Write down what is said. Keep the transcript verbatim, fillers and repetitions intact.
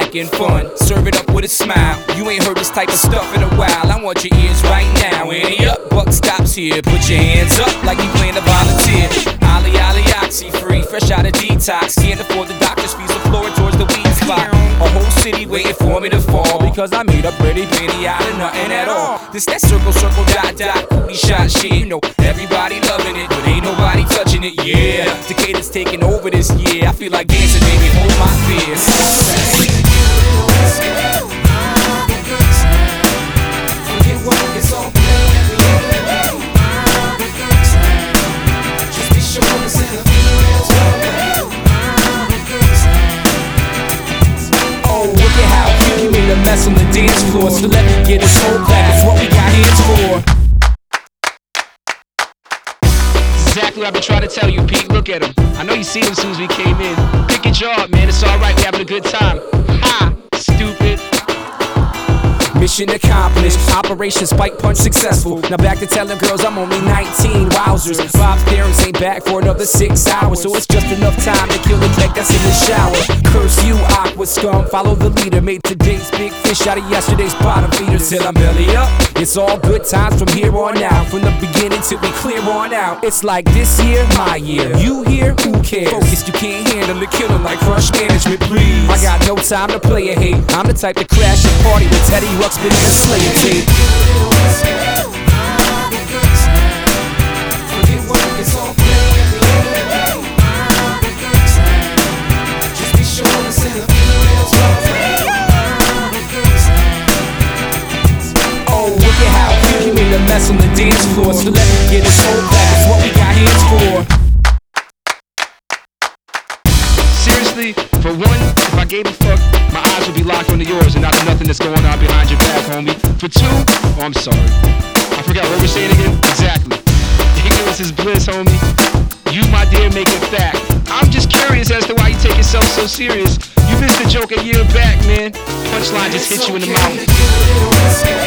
making fun. Serve it up with a smile. You ain't heard this type of stuff in a while. I want your ears right now. Ante up, buck stops here. Put your hands up like you plan to volunteer. Ollie, ollie, oxy free, fresh out of detox. Can't afford the doctor's fees, the floor towards the weed spot. A whole city waiting for me to fall because I made a pretty penny out of nothing at all. This that circle, circle, dot, dot, cootie shot shit. You know, everybody loving it, but ain't nobody touching it, yeah. Decatur's taking over this year. I feel like dancing, baby, hold my fears. Forget what it's all just be sure to sing a oh, look at how cute you made a mess on the dance floor. So let me get this whole back. It's what we got hands for. Exactly what I've been trying to tell you, Pete. Look at him. I know you seen him as soon as we came in. Pick your jaw up, man. It's alright. We're having a good time. Ha! Stupid. Mission accomplished, Operation Spike Punch successful. Now back to telling girls I'm only nineteen. Wowzers, Bob's parents ain't back for another six hours, so it's just enough time to kill the cake that's in the shower. Curse you, awkward scum, follow the leader. Made today's big fish out of yesterday's bottom feeder. Till I'm belly up, it's all good times from here on out. From the beginning till we clear on out. It's like this year, my year. You here, who cares? Focused, you can't handle the killing like crush management, please. I got no time to play a hate. I'm the type to crash and party with Teddy Ruxpin and a Slayer tape. Just be sure to sing a oh, look at how cute you made a mess on the dance floor. So let me get this whole back. It's what we got hands for. Seriously, for one, if I gave a fuck, my eyes would be locked onto yours and not nothing that's going on behind your back, homie. For two, oh, I'm sorry. I forgot what we're saying again. Exactly. Ignorance is bliss, homie. You, my dear, make it fact. I'm just curious as to why you take yourself so serious. You missed the joke a year back, man. Punchline just hit you in the mouth.